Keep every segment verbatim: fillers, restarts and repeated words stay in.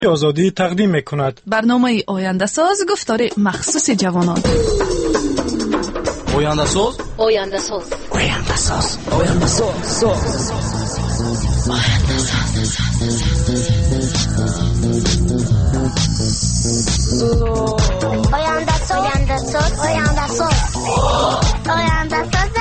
آزادی تقدیم می‌کند. برنامه آینده ساز گفتار مخصوص جوانان. آینده ساز آینده ساز آینده ساز آینده ساز آینده ساز آینده ساز آینده ساز آینده ساز آینده ساز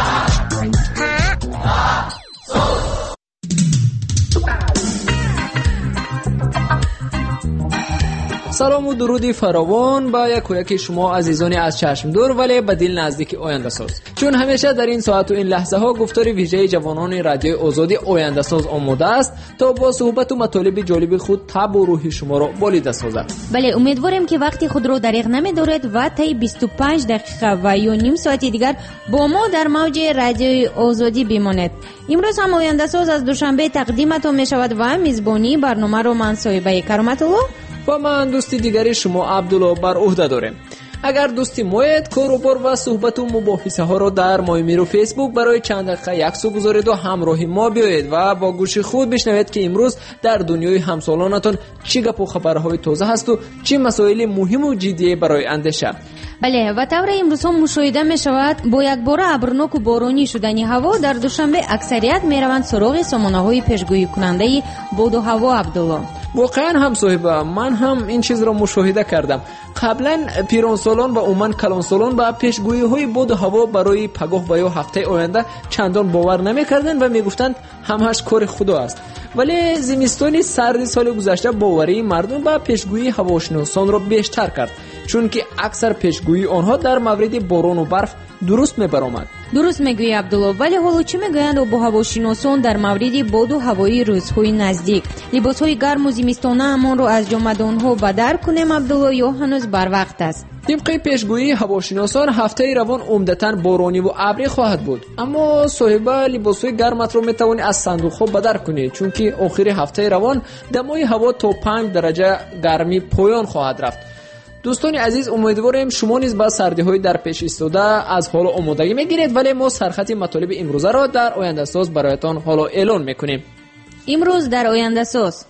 سلام و درودی فراوان با یک و یک شما عزیزانی از چشم دور ولی به دل نزدیک آینده ساز. چون همیشه در این ساعت و این لحظه ها گفتار ویژه جوانان رادیو آزادی آینده ساز آماده است تا با صحبت و مطالب جالب خود تب و روح شما را بالیده سازد. بله، امیدواریم که وقتی خود را دریغ نمی‌دارید و تا بیست و پنج دقیقه و یا نیم ساعت دیگر با ما در موج رادیو آزادی بمانید. امروز هم آینده ساز از دوشنبه تقدیمتان می‌شود و میزبانی برنامه رو من صاحبه کرامت الله و من دوستی دیگری شما عبدالله بر عهده داریم. اگر دوستی موید کاروبار و صحبت و مباحثه ها را در مایمیر و فیسبوک برای چند دقیقه یکسو گذارید و همراهی ما بیایید و با گوش خود بشنوید که امروز در دنیای همسالانتان چی گپ و خبرهای تازه هست و چی مسائل مهم و جدی برای اندیشه. بله، و طور امروز هم مشاهده می شود با یک بار ابرناک و بارانی شدن هوا در دوشنبه اکثریت می روند سراغ سامانه های پیشگویی کننده باد و هوا. عبدالله، واقعا هم صاحبه، من هم این چیز را مشاهده کردم. قبلا پیران سالان و عموما کلان سالان با پیشگویی های باد و هوا برای پگاه و یا هفته آینده چندان باور نمی‌کردند و میگفتند همهاش کار خدا است. ولی زمستان سرد سال گذشته باوری مردم با پیشگویی هواشناسان را بیشتر کرد، چون که اکثر پیشگویی آنها در مورد باران و برف درست می‌برآمد. درست میگویی عبدالله، ولی حالا چی میگویند با هواشناسان در مورد باد و هوایی روزهای نزدیک؟ لباسهای گرم و زمستانه همان را از جمادانها بدر کنیم عبدالله یا هنوز بر وقت است؟ طبق پیشگویی هواشناسان هفته روان عمدتاً بارانی و ابری خواهد بود، اما صاحب لباسهای گرمت را میتوانی از صندوق‌ها بدر کنی، چون که آخر هفته روان دمای هوا تا پنج درجه گرمی پایان خواهد رفت. دوستان عزیز، امیدواریم شما نیز با سردی‌های در پیش ایستاده از حال آمادگی میگیرید، ولی ما سرخط مطالب امروزه را در آینده ساز برایتان حالا اعلان میکنیم. امروز در آینده ساز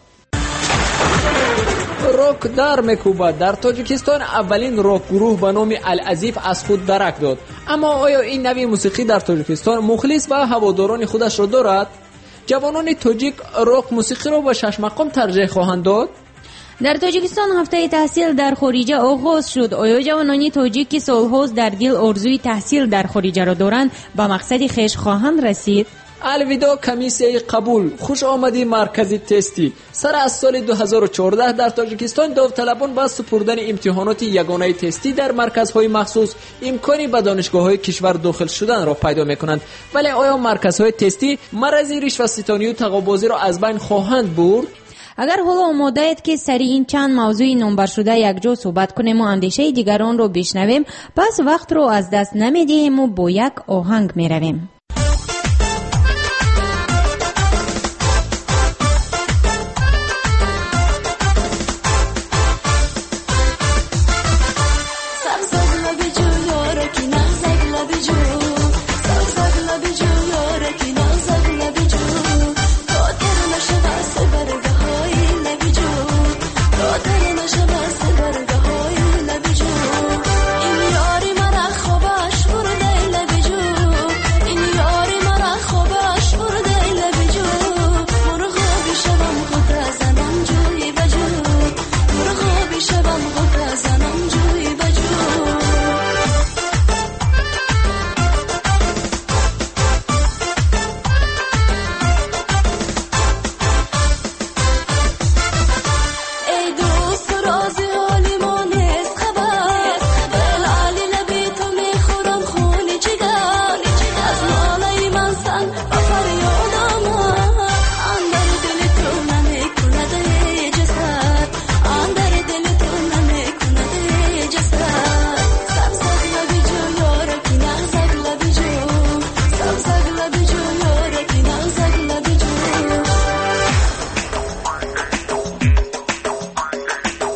راک در میکوبد. در تاجیکستان اولین راک گروه به نام العزیف از خود درک داد. اما آیا این نوع موسیقی در تاجیکستان مخلص و هواداران خودش را دارد؟ جوانان تاجیک راک موسیقی را به شش مقام ترجیح خواهند داد؟ در تاجیکستان هفته تحصیل در خارجه آغاز شد. آیا جوانان تاجیک که سالهاست در دل آرزوی تحصیل در خارجه را دارند به مقصد خویش خواهند رسید؟ الویدا کمیسیه قبول، خوش آمدی مرکزی تستی. سر از سال دو هزار و چهارده در تاجیکستان داوطلبان با سپردن امتحانات یگانه تستی در مرکزهای مخصوص امکانی به دانشگاه‌های کشور داخل شدن را پیدا می‌کنند. ولی آیا مرکزهای تستی مرض رشوه‌ستانی و تقاضابازی را از بین خواهند برد؟ اگر حالا آماده اید که سری این چند موضوع نامبر شده یک جا صحبت کنیم و اندیشه دیگران رو بشنویم، پس وقت رو از دست نمیدیم و با یک آهنگ میرویم.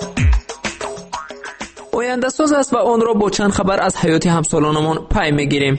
آینده ساز است و آن را با چند خبر از حیات همسالانمان پی میگیریم.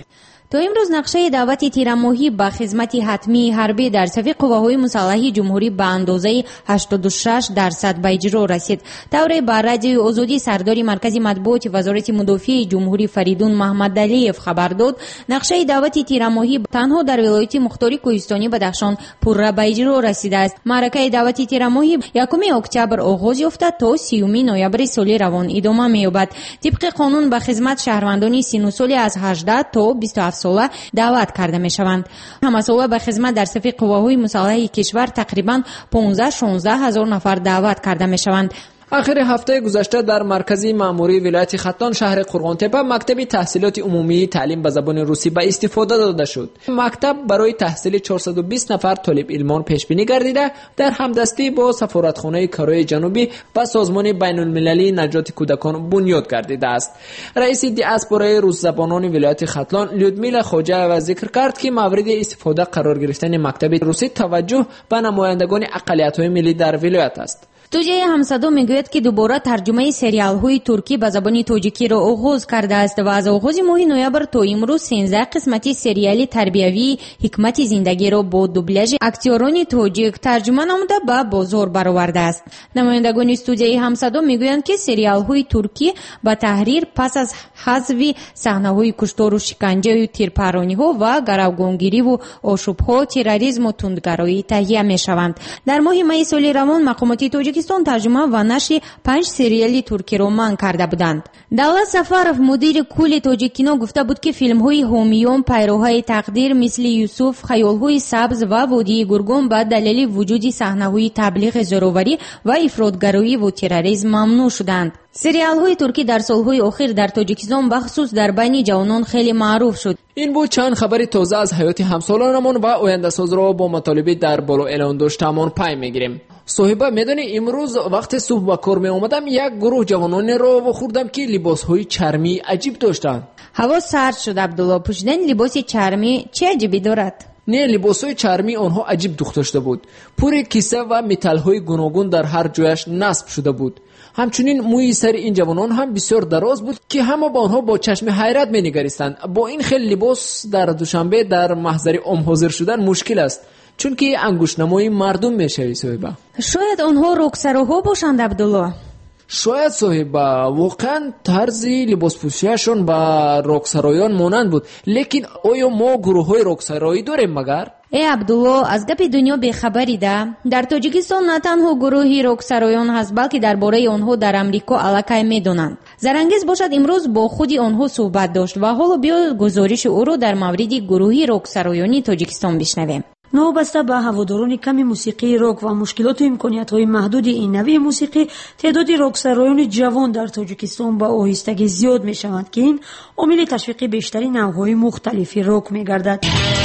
تا امروز نقشه دعوت تیرماهی به خدمت حتمی حربی در صف قواهای مسلح جمهوری به اندازه هشتاد و شش درصد به اجرا رسید. طوری بر رادیوی آزادی سردار مرکز مطبوعات وزارت مدافع جمهوری فریدون محمدعلیف خبر داد نقشه دعوت تیرماهی تنها در ولایت مختار کوهستانی بدخشان پورا به اجرا رسیده است. معرکه دعوت تیرماهی یکم اکتبر آغاز یافته تا سیوم نوامبر سال روان ادامه می‌یابد. طبق قانون به خدمت شهروندان سن سالی از هجده تا بیست و هفت ساله دعوت کرده می‌شوند. همسایه به خدمت در صف قواهای مسلح کشور تقریباً پانزده شانزده هزار نفر دعوت کرده می‌شوند. آخر هفته گذشته در مرکزی مأموری ولایت ختلان شهر قرغان‌تپه مکتب تحصیلات عمومی تعلیم به زبان روسی به استفاده داده شد. مکتب برای تحصیل چهارصد و بیست نفر طالب علمان پیش بینی گردیده در همدستی با سفارتخانه کره جنوبی و سازمان بین‌المللی نجات کودکان بنیاد گردیده است. رئیس دیاسپورای روس زبانان ولایت ختلان لودمیلا خوجایوا ذکر کرد که مورد استفاده قرار گرفتن مکتب روسی توجه به نمایندگان اقلیت‌های ملی در ولایت است. توجیه همصدا میگوید که دوباره ترجمه سریال های ترکی به زبان تاجیکی را آغاز کرده است و از آغاز ماه نوامبر تا امروز سیزده قسمتی سریال تربیوی حکمت زندگی را با دوبلاژ اکتوران تاجیک ترجمه نموده به بازار برآورده است. نمایندگان استودیوی همصدا میگویند که سریال های ترکی با تحریر پس از حذف صحنه های کشتار و شکنجه و تیرپرانی ها و گروگانگیری و آشوب ها، تروریسم و تندگرایی تهیه میشوند. در ماه می سال روان مقامات تاجیک ترجمه و نشر پنج سریال ترکی را منع کرده بودند. دولت سفرов مدیر کل تاجیکینو گفته بود که فیلم های هومیون، پیروهای تقدیر مثل یوسف، خیال های سبز و وادی گرگون به دلیل وجود صحنه های تبلیغ زورآوری و افراطگرایی و تروریسم ممنوع شدند. سریال های ترکی در سالهای اخیر در تاجیکستان بخصوص در بین جوانان خیلی معروف شد. این بود چند خبر تازه از حیات همسالانمان و آینده ساز را با مطالب در بالا اعلان داشتمان پی میگیریم. صاحبه میدونی امروز وقت صبح با کار می اومدم یک گروه جوانان را خوردم که لباس های چرمی عجیب داشتند. هوا سرد شد عبدالله، پوشیدن لباس چرمی چه عجیبی دارد؟ نه، لباس های چرمی آنها عجیب دوخت داشته بود. پر کیسه و متال های گوناگون در هر جایش نصب شده بود. همچنین موی سر این جوانان هم بسیار دراز بود که همه با آنها با چشم حیرت می نگریستند. با این خیلی لباس در دوشنبه در محضر عام حاضر شدن مشکل است، چون که انگشت‌نمای مردم میشه. صاحبه شاید آنها رکسروها باشند عبدالله. شاید صاحبه واقعا طرز لباس پوشیشون با رکسرایان مانند بود، لیکن آیا ما گروه های رکسرایی داریم مگر؟ ای عبدالله، از گپ دنیا بیخبری ده. در تاجیکستان نه تنها گروهی رکسرایان هست بلکه درباره آنها در امریکا الکی میدونند. زرانگیز باشد امروز با خودی آنها صحبت داشت و حالا بیا گزارش او را در مورد گروهی رکسرایانی تاجیکستان بشنویم. وابسته به هواداران کمی موسیقی راک و مشکلات و امکانیت‌های محدود این نوع موسیقی، تعداد راکسرایان جوان در تاجیکستان با آهستگی زیاد می‌شوند که این عامل تشویق بیشتری نوع‌های مختلف راک می‌گردد.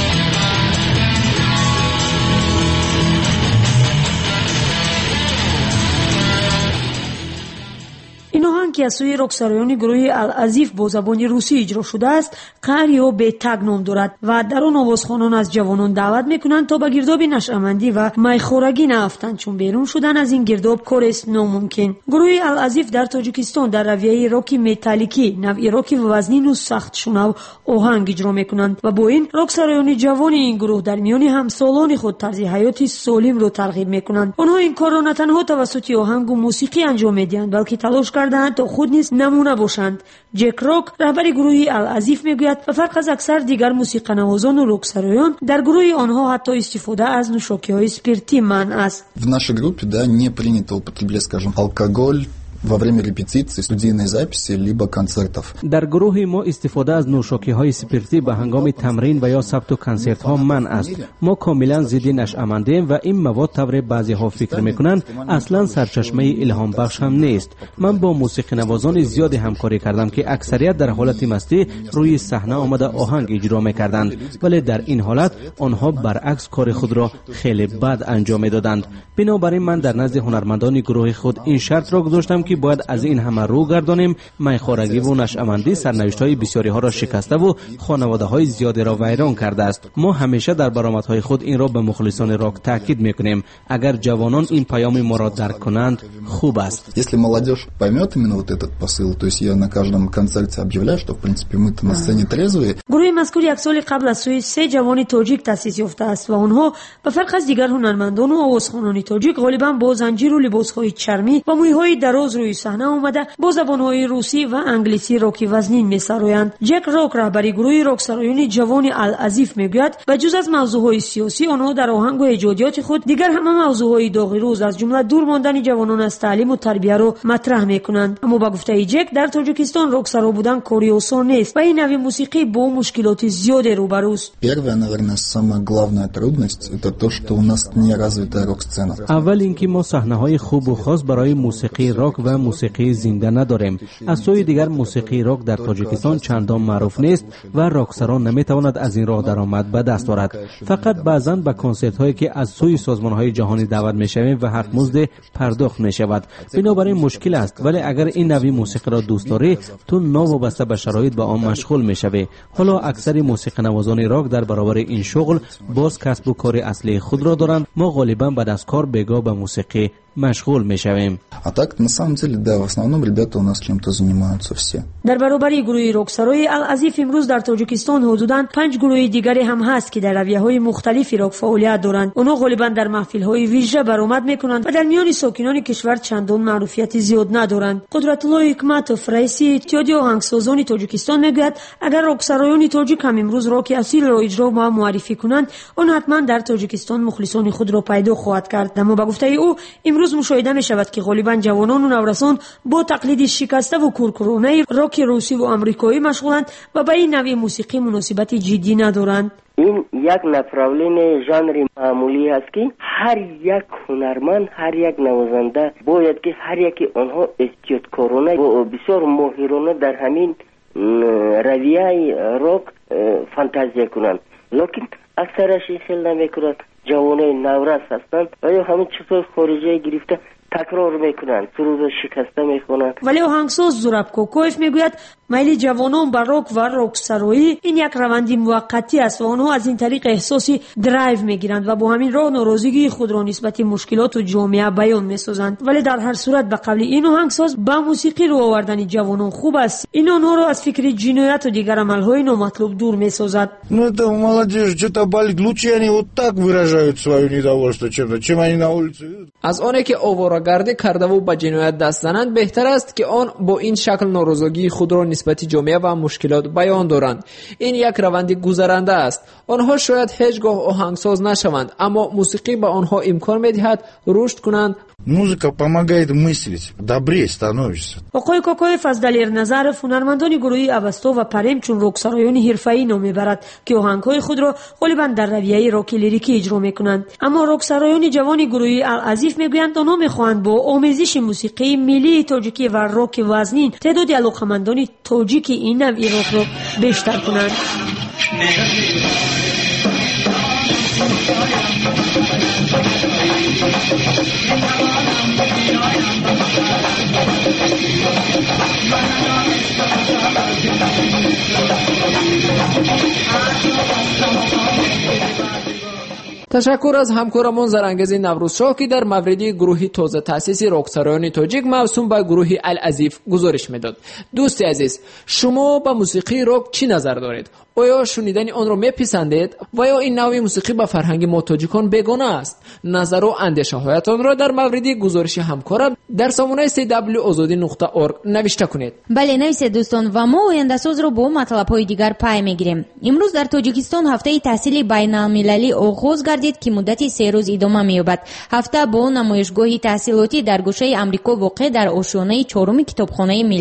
این آهنگ که از سوی راکسرایان گروه العزیف با زبان روسی اجرا شده است، قهر یا بی‌تگ نام دارد و در آن آوازخوانان از جوانان دعوت میکنند تا به گرداب نشأمندی و میخورگی نرفتند، چون بیرون شدن از این گرداب کار است ناممکن. گروه العزیف در تاجیکستان در رویه راکی متالیکی، نوعی راکی وزنین و سخت شنو آهنگ اجرا میکنند و با این راکسرایان جوان این گروه در میان همسالان خود طرز حیاتی سالم را ترغیب میکنند. آنها این کار را نه تنها توسط آهنگ و موسیقی انجام میدهند بلکه تلاش کردند تا خود نیز نمونه باشند. جک راک رهبر گروه العزیف میگوید و فرق از اکثر دیگر موسیقی‌نوازان و راکسرایان در گروه آنها حتی استفاده از نوشاکی‌های اسپریتی منع است. В нашей группе, да, не принято употреблять, скажем, алкоголь во время репетиции, студийной записи либо концертов. در گروه ما استفاده از نوشاکی‌های اسپریتی به هنگام تمرین و یا ثبت و کنسرت‌ها منع است. ما کاملا ضد نشأمندیم و این مواد طور بعضی‌ها فکر می‌کنند اصلا سرچشمه الهام بخش هم نیست. من با موسیقی نوازان زیادی همکاری کردم که اکثریت در حالت مستی روی صحنه آمده آهنگ اجرا می‌کردند، ولی در این حالت آنها برعکس کار خود را خیلی بد انجام می‌دادند. بنابراین من در نزد هنرمندان گروه خود این شرط را گذاشتم که که باید از این همه رو گردانیم. میخورگی و نشأمندی سرنوشت‌های بسیاری ها را شکسته و خانواده‌های زیادی را ویران کرده است. ما همیشه در برآمدهای خود این را به مخلصان راک تاکید میکنیم. اگر جوانان این پیام ما را درک کنند خوب است. Если молодежь поймет именно вот этот посыл, то есть я на каждом концерте объявляю, что в принципе мы-то на сцене трезвые. گروه مذکور یک سال قبل از سوی سه جوان تاجیک تأسیس یافته است و آنها به فرق از دیگر هنرمندان و آوازخوانان تاجیک غالبا با زنجیر و لباسهای چرمی و مویهای دراز روی صحنه آمده با زبانهای روسی و انگلیسی راکی وزنین می‌سرایند. جک راک رهبری گروه راکسرایان جوان العزیف میگوید و جز از موضوعهای سیاسی آنها در آهنگ و ایجادیات خود دیگر همه موضوعهای داغ روز از جمله دور ماندن جوانان از تعلیم و تربیت را مطرح میکنند. اما با گفته جک در تاجیکستان راکسرا بودن کاری آسان نیست و این نوع موسیقی با مشکلات زیادی روبروست. Первая, наверное, самая главная трудность это то, что у нас не развитая рок-сцена. اول اینکه ما صحنه‌های خوب و خاص برای موسیقی راک و موسیقی زنده نداریم. از سوی دیگر موسیقی راک در تاجیکستان چندان معروف نیست و راکسران نمیتواند از این راه درآمد به دست آورد. فقط بعضاً به کنسرت هایی که از سوی سازمان‌های جهانی دعوت می‌شویم و حق مزد پرداخت می‌شود. بنابراین مشکل است، ولی اگر این نوع موسیقی را دوست داری تو ناوابسته به شرایط به آن مشغول می‌شوی. حالا اکثر موسیقی نوازان راک در برابر این شغل باز کسب و کار اصلی خود را دارند. ما غالبا بعد از کار بگاه به موسیقی مشغول می‌شویم. А так на самом деле да, в основном ребята у нас чем-то занимаются все. در برابر گروه راکسرای العزیف امروز در تاجیکستان حدوداً پنج گروه دیگری هم هست که در رویه‌های مختلفی راک فعالیت دارند. آنها غالباً در محفل‌های ویژه برآمد می‌کنند و در میان ساکنان کشور چندان معروفیت زیاد ندارند. قدرت الله حکمتوف رئیس اتحادیه آهنگسازان تاجیکستان میگوید اگر راکسرایان تاجیک هم امروز راک اصیل را اجرا و معرفی کنند آن حتما در تاجیکستان مخلصان خود را پیدا خواهد کرد. اما به گفته او امروز مشاهده می شود که غالبا جوانان و نورسان با تقلید شکسته و کورکورانه راک روسی و آمریکایی مشغولند و به این نوع موسیقی مناسبت جدی ندارند. این یک نپرولین ژانر معمولی است که هر یک هنرمند، هر یک نوازنده باید که هر یکی آنها احتیاطکارانه و بسیار ماهرانه در همین رویه راک فانتزی کنند، لکن اکثرش این خیلی نمیکنند. جوانای نورس هستند و یا همین چطور خارجی گرفته تکرار میکنند، سرود شکسته میخونند. ولی آهنگساز زوراب کوکویف میگوید میل جوانان بر راک و راکسرایی این یک روندی موقتی است و آنها از این طریق احساسی درایو میگیرند و با همین راه ناراضگی خود را نسبت مشکلات و جامعه بیان میسازند. ولی در هر صورت به قول این آهنگساز با موسیقی رو آوردن جوانان خوب است. این آنها را از فکر جنایت و دیگر عملهای نامطلوب دور میسازد. Ну это молодежь что-то болит, лучше они вот так выражают свое недовольство, чем чем они на улице. از آنه که آواره‌گردی کرده و به جنایت دست زنند بهتر است که آن با این شکل ناراضگی خود را نسبت جامعه و مشکلات بیان دارند. این یک روند گذرنده است. آنها شاید هیچگاه آهنگساز نشوند، اما موسیقی به آنها امکان می‌دهد رشد کنند. Музыка помогает мыслить, добрее становишься. آقای کوکویف از دلیر نظر هنرمندان گروهی اوستا و پریم چون راکسرایان حرفه‌ای نام میبرد که آهنگ‌های خود را غالبا در رویه راک لیریکی اجرا میکنند. اما راکسرایان جوان گروهی العزیف میگویند آنها میخواهند با آمیزش موسیقی ملی تاجیکی و راک وزنین تعداد علاقه‌مندان تاجیک این نوع راک را بیشتر کنند. تشکر از همکارمون زرانگیز نوروزشاه که در مورد گروه تازه تأسیس راکسرایان تاجیک موسوم به گروه العزیف گزارش میداد. دوست عزیز، شما به موسیقی راک چی نظر دارید؟ آیا شنیدن آن را میپسندید و یا این نوع موسیقی به فرهنگ ما تاجیکان بیگانه است؟ نظر و اندیشه هایتان را در مورد گزارش همکارم در سامانه سی دبلیو آزادی نقطه اورگ نوشته کنید. بله نویسید دوستان و ما آینده ساز رو با مطلب های دیگر پی میگیریم. امروز در تاجیکستان هفته تحصیل بین المللی آغاز گردید که مدت سه روز ادامه می‌یابد. هفته با نمایشگاه تحصیلاتی در گوشه آمریکا واقع در آشیانه چهارم کتابخانه ملی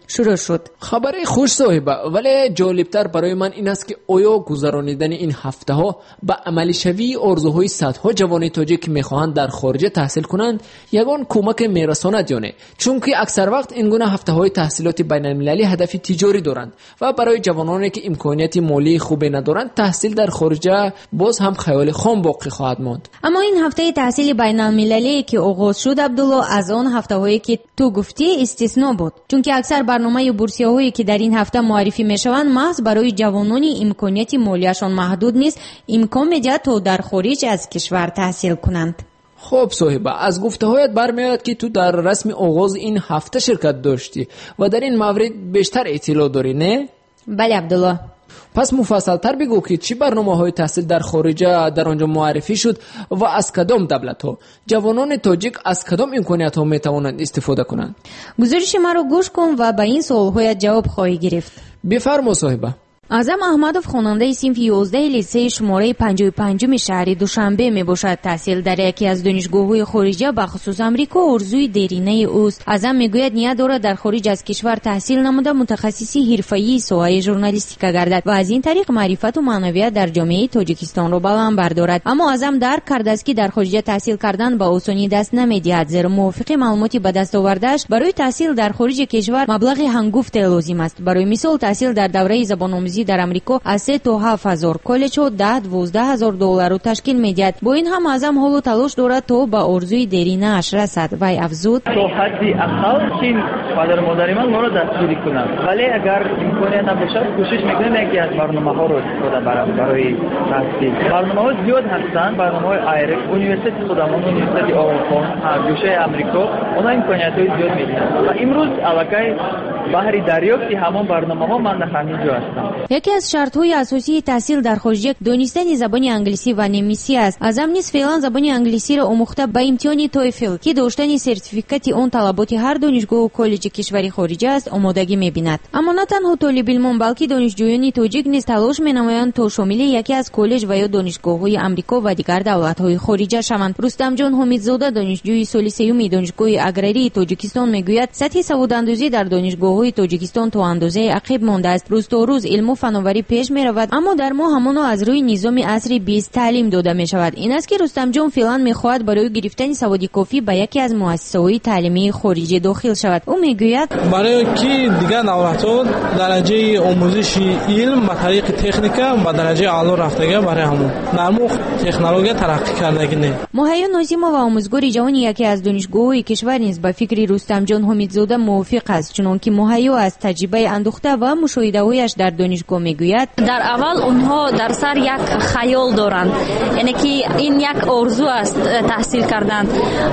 شروع شد. خبر خوش صاحبه، ولی جالبتر برای من این است که آیا گذراندن این هفته ها به عملی شوی آرزوهای صدها جوان تاجیک میخواهند در خارج تحصیل کنند یگان کمک میرساند یا نه؟ چون که اکثر وقت این گونه هفته های تحصیلات بین المللی هدف تجاری دارند و برای جوانانی که امکانیت مالی خوبی ندارند تحصیل در خارج باز هم خیال خام باقی خواهد ماند. اما این هفته تحصیل بین المللی که آغاز شد عبدالله از آن هفته هایی که تو گفتی استثنا بود، چون که اکثر برنامه بورسیه هایی که در این هفته معرفی میشوند محض برای جوانانی امکانیت مالیشان محدود نیست امکان میدهد تا در خارج از کشور تحصیل کنند. خب صاحبه، از گفته هایت برمیاد که تو در رسم آغاز این هفته شرکت داشتی و در این مورد بیشتر اطلاع داری نه؟ بله عبدالله. پس مفصل تر بگو که چی برنامه های تحصیل در خارج در آنجا معرفی شد و از کدام دولت ها جوانان تاجیک از کدام امکانیت ها می توانند استفاده کنند؟ گزارش ما رو گوش کن و به این سوال هایت جواب خواهی گرفت. بفرما صاحبه. اعظم احمدوف خواننده صنف یازده لیسه شماره پنجاه و پنج شهر دوشنبه می باشد. تحصیل در یکی از دانشگاه‌های خارجی به خصوص آمریکا آرزوی دیرینه اوست. اعظم میگوید نیت دارد در خارج از کشور تحصیل نموده متخصصی حرفه‌ای ساحه ژورنالیستیک گردد و از این طریق معرفت و معنویت در جامعه تاجیکستان را بلند بردارد. اما اعظم درک کرده است که در خارج تحصیل کردن به آسانی دست نمی‌دهد، زیرا موافق معلوماتی به دست آورده‌اش برای تحصیل در خارج کشور مبلغ هنگفت لازم است. برای مثال تحصیل در دوره زبان در امریکا از سه تا هفت هزار کالج و ده دوازده هزار دلار رو تشکیل می‌دهد. با این هم اعظم حال و تلاش دارد تا به آرزوی دیرینه اش رسد. وی افزود: تا حدی اقل چین پدر مادر من ما را دستگیری کنند، ولی اگر امکانیت نباشد کوشش می‌کنم یکی از برنامه‌ها رو استفاده برام برای تحصیل. برنامه‌ها زیاد هستند، برنامه‌های آیرک، اونیورسیته خودمون، اونیورسیته آمریکا، گوشه آمریکا، اونا امکانیت‌های زیاد می‌دهند. و امروز علاقه بحری دریافتی همان برنامه‌ها من در همینجا هستم. یکی از شرط‌های اساسی تحصیل در خارج دانستن زبان انگلیسی و نمیسی است. اعظم نیز فعلا زبان انگلیسی را آموخته به امتحان تویفل که داشتن سرتیفیکات آن طلبات هر دانشگاه و کالج کشوری خارجی است آمادگی می‌بیند. اما نه تنها طالب علمان بلکه دانشجویان تاجیک نیز تلاش می‌نمایند تا شامل یکی از کالج و یا دانشگاه‌های آمریکا و دیگر دولت‌های خارجی شوند. رستم جان حمیدزاده دانشجوی سال سوم دانشگاه اگراری تاجیکستان میگوید سطح سواداندازی در دانشگاه‌های تاجیکستان تا اندازه عقب مانده است. روز تا روز علم و فناوری پیش می رود، اما در ما همانا از روی نظام عصری بیست تعلیم داده می شود. این است که رستم جان فعلا می خواهد برای گرفتن سواد کافی به یکی از مؤسسه‌های تعلیمی خارجی داخل شود. او می گوید برای کی دیگر دولت‌ها درجه آموزش علم به طریق تکنیکا و درجه اعلی رفتگی برای همون نرمو تکنولوژی ترقی کردگی نه. مهیا نازیما و آموزگار جوان یکی از دانشگاه‌های کشور نیز با فکر رستم جان حمیدزاده موافق است، چنانکه مهیا از تجربه اندوخته و مشاهده‌هایش در دانشگاه میگوید در اول اونها در سر یک خیال دارند، یعنی که این یک آرزو است تحصیل کردن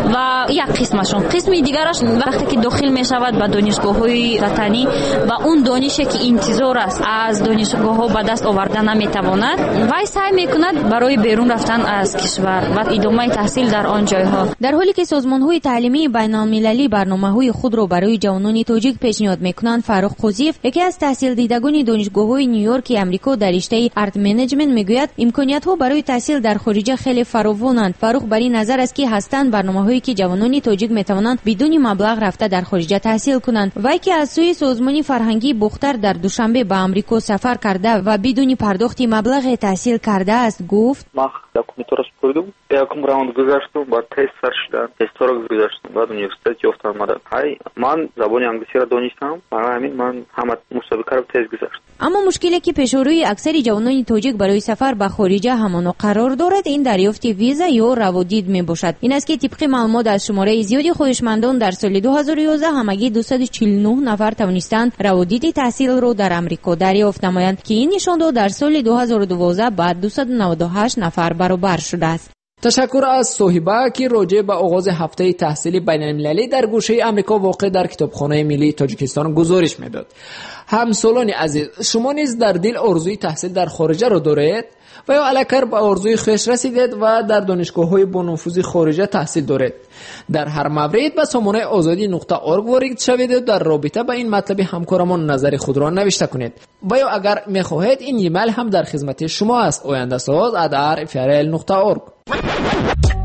و یک قسمشون قسمی دیگرش وقتی که داخل می شود به دانشگاه‌های وطنی و اون دانشی که انتظار است از دانشگاه‌ها به دست آوردن نمیتواند، وای سعی میکند برای بیرون رفتن از کشور و ادامه تحصیل در آن جایها. در حالی که سازمان‌های تعلیمی بین‌المللی برنامه‌های خود را برای جوانان تاجیک پیشنهاد میکنند، فاروق خوزیف یکی از تحصیل دیدگان دانشگاه‌های نیویورک امریکا در رشته ارت منیجمنت میگوید امکانیت‌ها برای تحصیل در خارج خیلی فراوانند. فاروق بر این نظر است که هستند برنامه‌هایی که جوانان تاجیک میتوانند بدون مبلغ رفته در خارج تحصیل کنند. وی که از سوی سازمان فرهنگی بختر در دوشنبه به امریکا سفر کرده و بدون پرداخت مبلغ تحصیل کرده است گفت: ما دکومنت‌ها را سپردم، یکم راوند گذاشتم، بعد تست سر شدن، تست را گذاشتم، بعد университет یافتم. های من زبان انگلیسی را دانستم، برای همین من هم مسابقه را تست گذاشتم. اما مشکلی که پیش روی اکثر جوانان تاجیک برای سفر به خارج همانا قرار دارد این دریافت ویزا یا روادید می باشد. این است که طبق معلومات از شماره زیادی خواهشمندان در سال دو هزار و یازده همگی دویست و چهل و نه نفر توانستند روادید تحصیل را در امریکا دریافت نمایند که این نشان داد در سال دو هزار و دوازده بعد دویست و نود و هشت نفر برابر شده است. تشکر از صاحبه که راجع به آغاز هفته تحصیلی بین المللی در گوشه امریکا واقع در کتابخانه ملی تاجیکستان گزارش میداد. همسالان عزیز، شما نیز در دل آرزوی تحصیل در خارج را دارید و یا علاکر به آرزوی خویش رسیدید و در دانشگاه‌های با نفوذ خارجی تحصیل دارید؟ در هر مورد به سامانه آزادی نقطه اورگ وارد شوید و در رابطه با این مطلب همکارمان نظر خود را نوشته کنید. و یا اگر می‌خواهید این ایمیل هم در خدمت شما است: oyandasaz at r f r l نقطه org.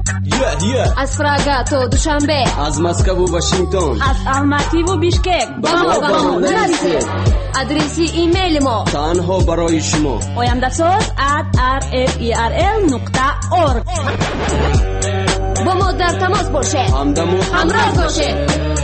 از پراگا تا دوشنبه، از مسکو و واشنگتن، از الماتی و بیشکک با ما با ما نرسید. ادرسی ایمیل ما تنها برای شما oyandasuz at r f e r l نقطه org. با ما در تماس باشه، همدم و همراه باشه.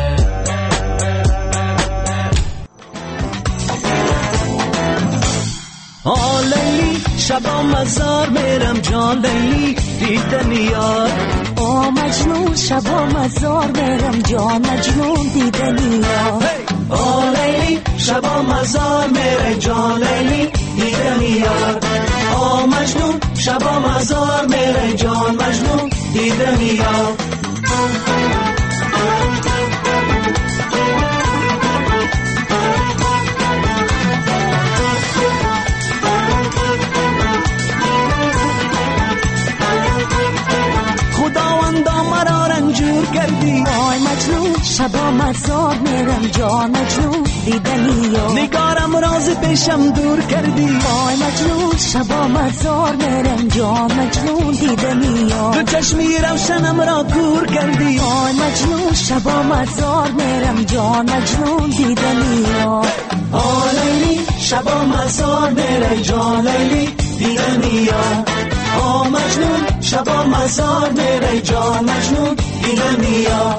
آه لیلی شبا مزار میرم جان لیلی دیدن یار. آه مجنون شبا مزار میرم جان مجنون دیدن یار. آه لیلی شبا مزار میرم جان لیلی دیدن یار. آه مجنون شبا مزار میرم جان مجنون دیدن یار. خداوندا مرا رنجور کردی. آی مجنون شبا مزار میرم جان مجنون دیدنی یا. نگارم راز پیشم دور کردی. آی مجنون شبا مزار میرم جان مجنون دیدنی یا. تو چشمی روشنم را کور کردی. آی مجنون شبا مزار میرم جان مجنون دیدنی یا. آه لیلی شبا مزار میرم جان لیلی دیدنی یا. آه مجنون شبا مزار میره جان مجنون دیدنی یا.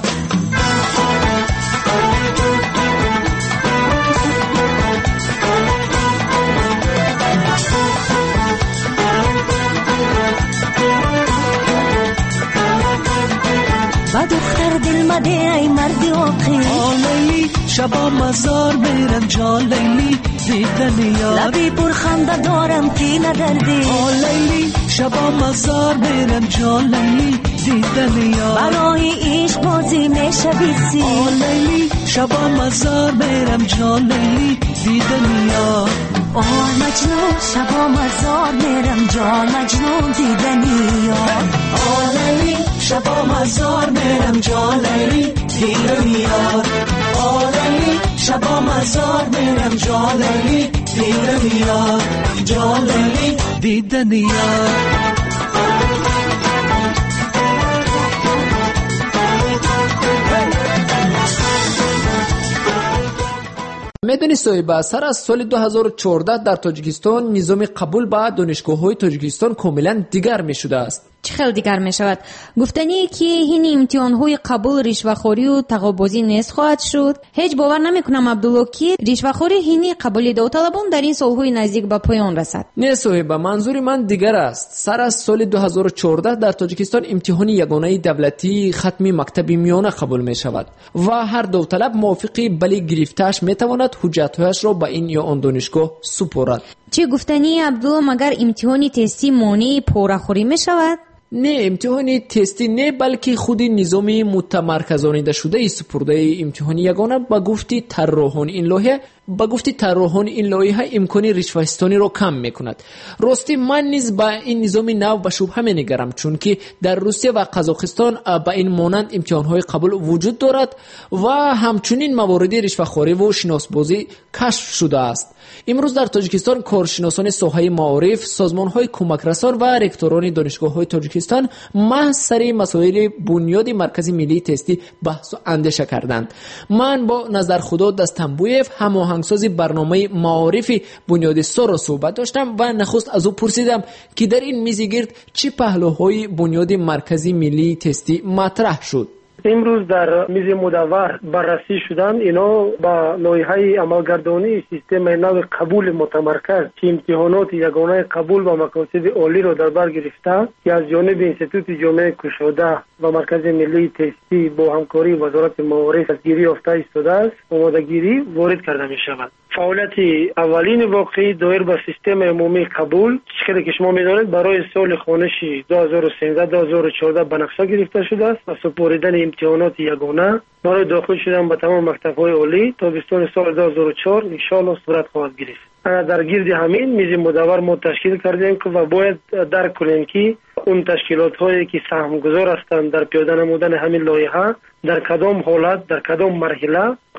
با دختر دل مده ای مردی آقی. آه لیلی شبا مزار میرم جان لیلی دیدنی یا. لبی پر خنده دارم کی ندردی. آه لیلی شبا مزار میرم جان لیلی دیدنی یا. برای عشق بازی میشه بیسی. آه لیلی شبا مزار میرم جان لیلی دیدنی یا. آه مجنون شبا مزار میرم جان مجنون دیدنی یا. آه لیلی شبا مزار میرم جان لیلی دیدنی یا. آه لیلی شبا مزار میرم جان لیلی دیدنی یا. جان لیلی دیدنی یا. میدونی صاحب سر از سال دو هزار و چهارده در تاجیکستان نظام قبول به دانشگاه‌های تاجیکستان کاملا دیگر می‌شده است. چه خیلی دیگر می شود؟ گفتنی که این امتحان‌های قبول رشوه‌خوری و تقاضی نیست خواهد شد. هیچ باور نمی‌کنم عبدالله که رشوه‌خوری هینی قبولی داوطلبان در این سال‌های نزدیک به پایان رسد. نه صاحب، منظور من دیگر است. سر از سال دو هزار و چهارده در تاجیکستان امتحان یگانه دولتی ختم مکتب میانه قبول می شود و هر داوطلب موافقی بلی گرفته‌اش می‌تواند حجت‌هایش را به این یا آن دانشگاه سپارد. چه گفتنی عبدالله مگر امتحان تستی مانع پوره‌خوری می شود؟ نه، امتحان تستی نه، بلکه خود نظام متمرکزانیده شده ای سپرده امتحان یگانه با گفتی طراحان این لایحه با گفتی طراحان این لایحه امکان رشوه‌ستانی را کم میکند. راستی من نیز با این نظام نو به شبهه می‌نگرم، چون که در روسیه و قزاقستان با این مانند امتحان‌های قبول وجود دارد و همچنین موارد رشوه‌خوری و شناسبازی کشف شده است. امروز در تاجیکستان کارشناسان ساحه معارف، سازمان‌های کمکرسان و رکتوران دانشگاه‌های تاجیکستان محض سر مسائل بنیاد مرکز ملی تستی بحث و اندیشه کردند. من با نظرخدا دستنبویف هماهنگساز برنامه معارف بنیاد سا را صحبت داشتم و نخست از او پرسیدم که در این میز گرد چه پهلوهای بنیاد مرکز ملی تستی مطرح شد. امروز در میز مدور بررسی شدن اینا با لایحه عملگردانی سیستم نو قبول متمرکز که امتحانات یگانه قبول و مقاصد عالی را در بر گرفته که از جانب انستیتوت جامعه گشاده و مرکز ملی تستی با همکاری وزارت معارف از گیری یافته ایستاده است آمادگیری وارد کرده می شود. فعالیت اولین واقعی دایر به سیستم عمومی قبول چیزی که شما می‌دانید برای سال خوانشی دو هزار و سیزده دو هزار و چهارده بنفشه گرفته شده است و سپردن امتحانات یگانه برای داخل شدن به تمام مکتب‌های عالی تابستان سال دو هزار و چهار ان شاء الله صورت خواهد گرفت. در گرد همین میز مدور ما تشکیل کردیم که و باید درک کنیم که اون تشکیلات هایی که سهمگذار هستند در پیاده نمودن همین لایحه در کدام حالت در کدام مرحله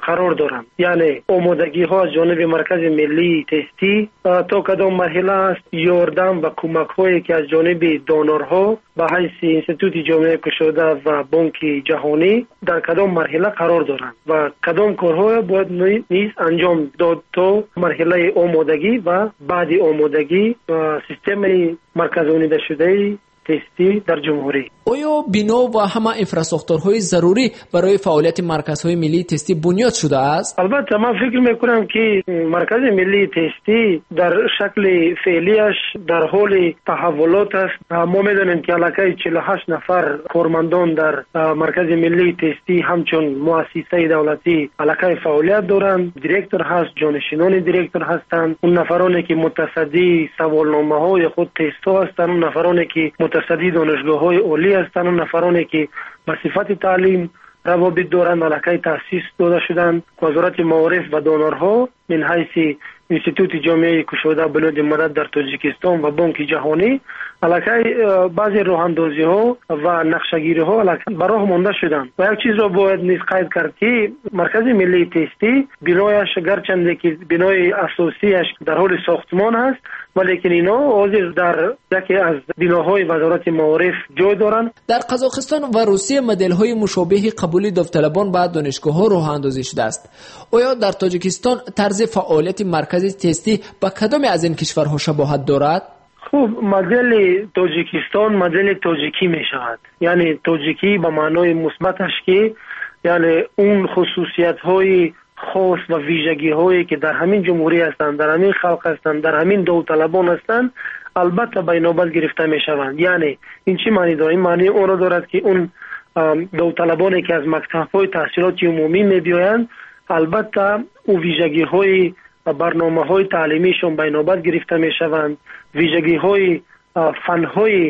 قرار دارند. یعنی آمادگی ها از جانب مرکز ملی تستی تا کدام مرحله است، یاردم و کمک هایی که از جانب دانورها به حیث انستیتوت جامعه گشاده و بانک جهانی در کدام مرحله قرار دارند و کدام کارها باید نیز انجام داد تا مرحله آمادگی و بعد آمادگی و سیستم مرکزانیده شده تستی در جمهوری. آیا بنا و همه انفراستراکچورهای ضروری برای فعالیت مرکزهای ملی تستی بنیاد شده است؟ البته من فکر میکنم که مرکز ملی تستی در شکل فعلیش در حال تحولات است. ما میدونیم که علاقه چهل و هشت نفر کارمندان در مرکز ملی تستی همچون مؤسسه دولتی علاقه فعالیت دارند. دیرکتور هست، جانشینان دیرکتور هستند. اون نفرانی که متصدی سوالنامه های خود تست ها هستند، اون نفرانی که متصدی دانشگاه های عالی هستند، اون نفرانی که به صفت تعلیم روابط دارند علاقه تاسیس داده شدند. وزارت معارف و دانرها من حیث انستیتوت جامعه گشاده بلاد مدد در تاجیکستان و بانک جهانی علاقه بعضی راه اندازی ها و نقشه‌گیری ها به راه مانده شدند. و یک چیز را باید نیز قید کرد که مرکز ملی تستی بنایش گرچنده که بنای اساسیش در حال ساختمان است، ولیکن اینا حاضر در یکی از بناهای وزارت معارف جای دارند. در قزاقستان و روسیه مدل‌های مشابه قبولی داوطلبان به دانشگاه‌ها راه اندازی شده است. آیا در تاجیکستان طرز فعالیت مرکز تستی با کدام از این کشورها شباهت دارد؟ خب مدل تاجیکستان مدل تاجیکی می شود. یعنی تاجیکی به معنای مثبتش که یعنی اون خصوصیت های خاص و ویژگی هایی که در همین جمهوری هستند، در همین خلق هستند، در همین داوطلبان هستند البته به نوبت گرفته می شوند. یعنی این چی معنی داره؟ این معنی اون را دارد که اون داوطلبانی که از مکتب های تحصیلات عمومی می بیایند البته او ویژگی های برنامه های تعلیمیشون به نوبت گرفته می شوند. ویژگی های فن های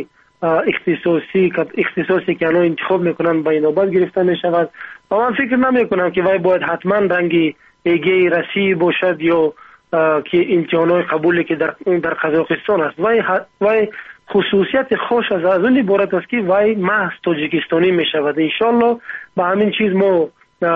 اختصاصی اختصاصی که آنها انتخاب میکنن به نوبت گرفته می شود. و من فکر نمی کنم که وای باید حتما رنگی ایگه رسی باشد یا که امتحانات قبولی که در در قزاقستان است. وای وای خصوصیت خوش از از اون عبارت است که وای محض تاجیکستانی می شود. ان شاء الله با همین چیز ما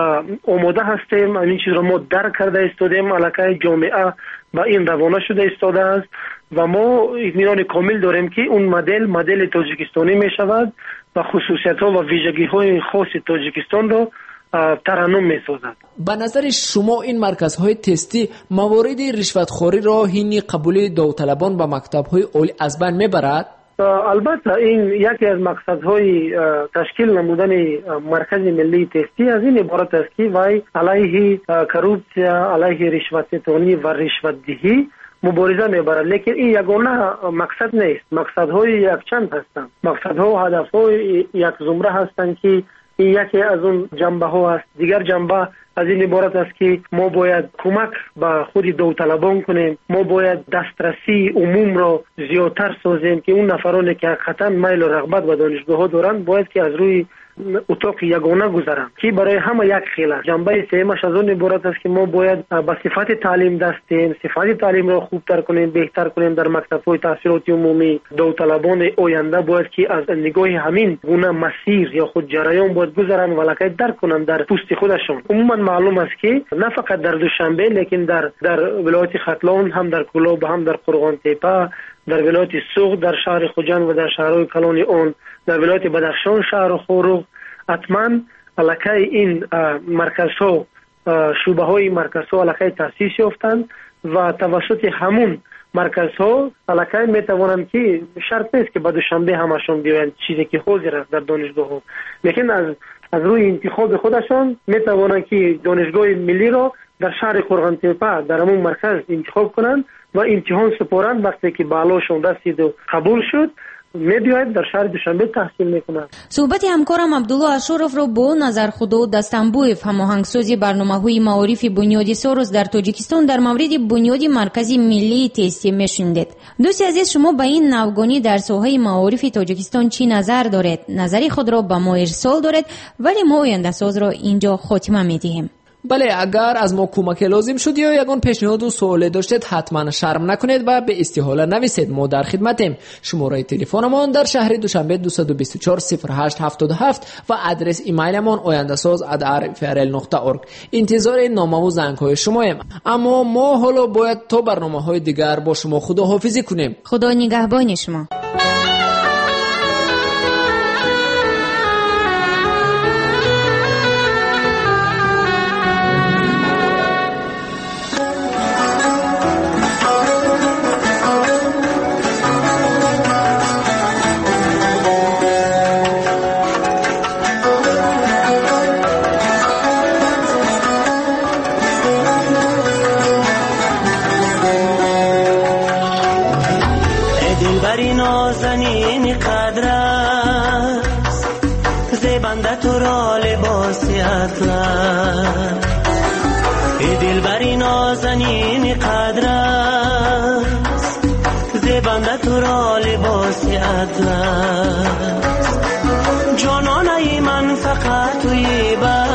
آماده هستیم، همین چیز را ما درک کرده استادیم، علاقه جامعه با این روانه شده استاده است و ما اطمینان کامل داریم که اون مدل مدل تاجیکستانی می شود و خصوصیت ها و ویژگی های خاص تاجیکستان را ترنم می سازد. به نظر شما این مرکزهای تستی موارد رشوتخوری را حین قبول داوطلبان به مکتب‌های عالی از بین میبرد؟ البته این یکی از مقصدهای تشکیل نمودن مرکز ملی تستی از این عبارت است که وای علیه کروپسیا، علیه رشوت‌ستانی و رشوت‌دهی مبارزه میبرد. لیکن این یگانه مقصد نیست. مقصدهای یک چند هستند. مقصدها و هدفهای یک زمره هستند که این یکی از اون جنبه ها است. دیگر جنبه از این عبارت است که ما باید کمک به خود داوطلبان کنیم، ما باید دسترسی عموم را زیادتر سازیم که اون نفرانی که حقیقتا میل و رغبت به دانشگاه ها دارند باید که از روی اتاق یگانه گذرند که برای همه یک خیل است. جنبه سومش از اون عبارت است که ما باید به صفت تعلیم دست دهیم، صفت تعلیم را خوبتر کنیم، بهتر کنیم. در مکتب‌های تحصیلات عمومی داوطلبان آینده باید که از نگاه همین گونه مسیر یا خود جریان باید گذرند و لکه درک کنند در پوست خودشون. عموما معلوم است که نه فقط در دوشنبه لیکن در در ولایت ختلان هم در کلاب هم در قرغان تپه، در ولایت سوق، در شهر خوجند و در شهرهای کلان اون، در ولایت بدخشان شهر خوروغ حتما علاقه این مرکز ها شعبه های مرکز ها علاقه تاسیس یافتند و توسط همون مرکز ها علاقه می توانند که شرط نیست که به دوشنبه همشون بیایند، چیزی که حاضر است در دانشگاه ها، لیکن از از روی انتخاب خودشان می توانند که دانشگاه ملی را در شهر قرغان تپه در همون مرکز انتخاب کنند و امتحان سپارند. وقتی که بالاشون رسید و قبول شد می‌باید در شهر دوشنبه تحصیل می‌کنند. صحبت همکارم عبدالله اشرف را با نظرخدا دستنبویف هماهنگسازی برنامه‌های معارف بنیادی ساروس در تاجیکستان در مورد بنیادی مرکزی ملی تستی می‌شنیدید. دوستی عزیز، شما به این نوگانی در ساحه معارف تاجیکستان چی نظر دارید؟ نظری خود را به ما ارسال دارید، ولی ما آینده ساز را اینجا خاتمه می‌دهیم. بله، اگر از ما کمک لازم شد یا یگان پیشنهاد و سوال داشتید حتما شرم نکنید و به استحاله نویسید. ما در خدمتیم. شماره تلفنمان در شهر دوشنبه دو دو چهار صفر هشت هفت هفت و آدرس ایمیلمان oyandasaz at r f r l نقطه org. انتظار نامه و زنگ‌های شماییم. اما ما حالا باید تا برنامه‌های دیگر با شما خداحافظی کنیم. خدا نگهبان شما. نازنین قدر است زیبنده تو را لباس اطلس ای دلبری نازنین قدر است زیبنده تو را لباس اطلس جانانه من فقط توی بر